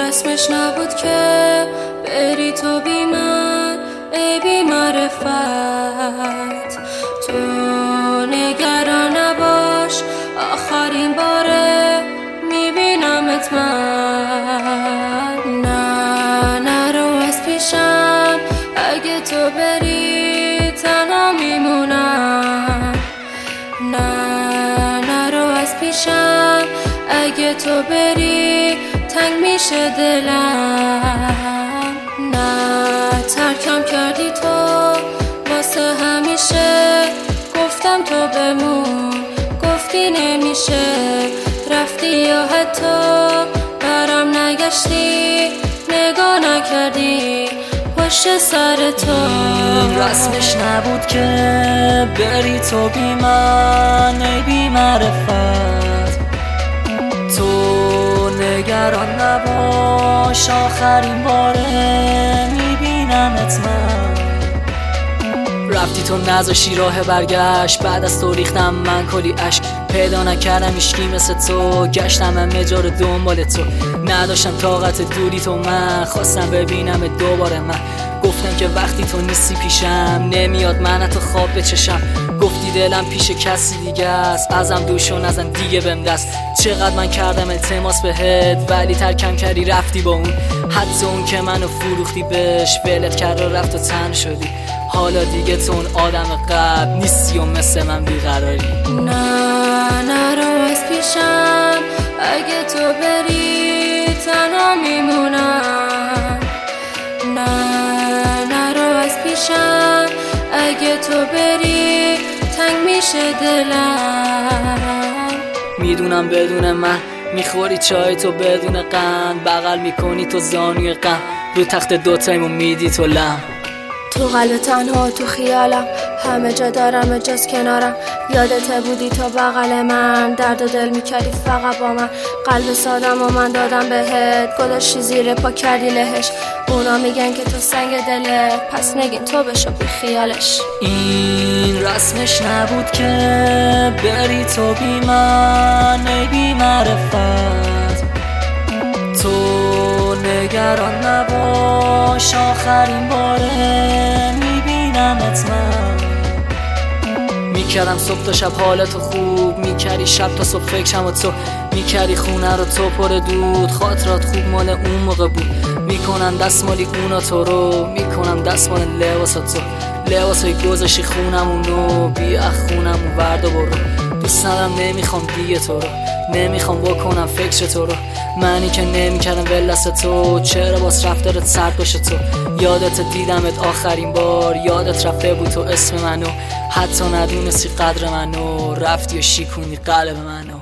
رسمش نبود که بری تو بی من، ای بی معرفت. تو نگران نباش، آخرین باره میبینمت من. نه نرو از پیشم، اگه تو بری تنها میمونم. نه نرو از پیشم، اگه تو بری تنگ میشه دلم. نه ترکم کردی تو واسه همیشه، گفتم تو بمون گفتی نمیشه. رفتی یا حتی برم نگشتی، نگاه نکردی پشت سر تو. رسمش نبود که بری تو بی من، ای بی معرفت. تو نگران نباش، آخرین باره میبینمت من. رفتی تو نذاشی راه برگشت، بعد از تو ریختم من کلی عشق. پیدا نکردم هیچکی مثل تو، گشتم همه جا رو دنبال تو. نداشتم طاقت دوری تو، من خواستم ببینم دوباره. من گفتم که وقتی تو نیستی پیشم، نمیاد من تو خواب بچشم. گفتی دلم پیش کسی دیگه است، ازم دوشو نزن دیگه بهم دست. چقدر من کردم التماس بهت، ولی ترکم کردی رفتی با اون. حتی اون که منو فروختی بهش، ولت کرد و رفت و تن شدی. حالا دیگه تو اون آدم قبل نیستی و مثل من بیقراری. نه نرو از پیشم، اگه تو بری تنها میمونم. نه نرو از پیشم، اگه تو بری تنگ میشه دلم. میدونم بدون من میخوری چای تو بدون قند، بغل میکنی تو زانوی غم، رو تخت دوتایمو میدی تو لم. تو قلب تنها تو خیالم، همه جا دارم اجاز کنارم. یادت بودی تا بغل من، درد و دل میکردی فقط با من. قلب سادم و من دادم بهت، گذاشتی زیر پا کردی لهش. اونا میگن که تو سنگ دله، پس نگین تو بشو بی خیالش. این رسمش نبود که بری تو بی من، ای بی معرفت. تو نگران نباش، آخرین باره میبینمت من. میکردم صبح تا شب حالتو خوب، میکردی شب تا صبح فکرم و تو. میکردی خونه رو تو پر دود، خاطرات خوب مال اون موقع بود. میکنن دستمالی اونا تو رو، میکنم دستمال لباسا تو. لباسای گذاشی خونمونو، بیا خونمون ورد و برو. دوست ندارم نمیخوام دیگه تو رو، نمیخوام بکنم فکر تو رو. منی که نمیکردم ولست تو، چرا باز رفتارت سرد باشه تو. یادت دیدمت آخرین بار، یادت رفته بود تو اسم منو. حتی ندونستی قدر منو، رفتی و شیکونی قلب منو.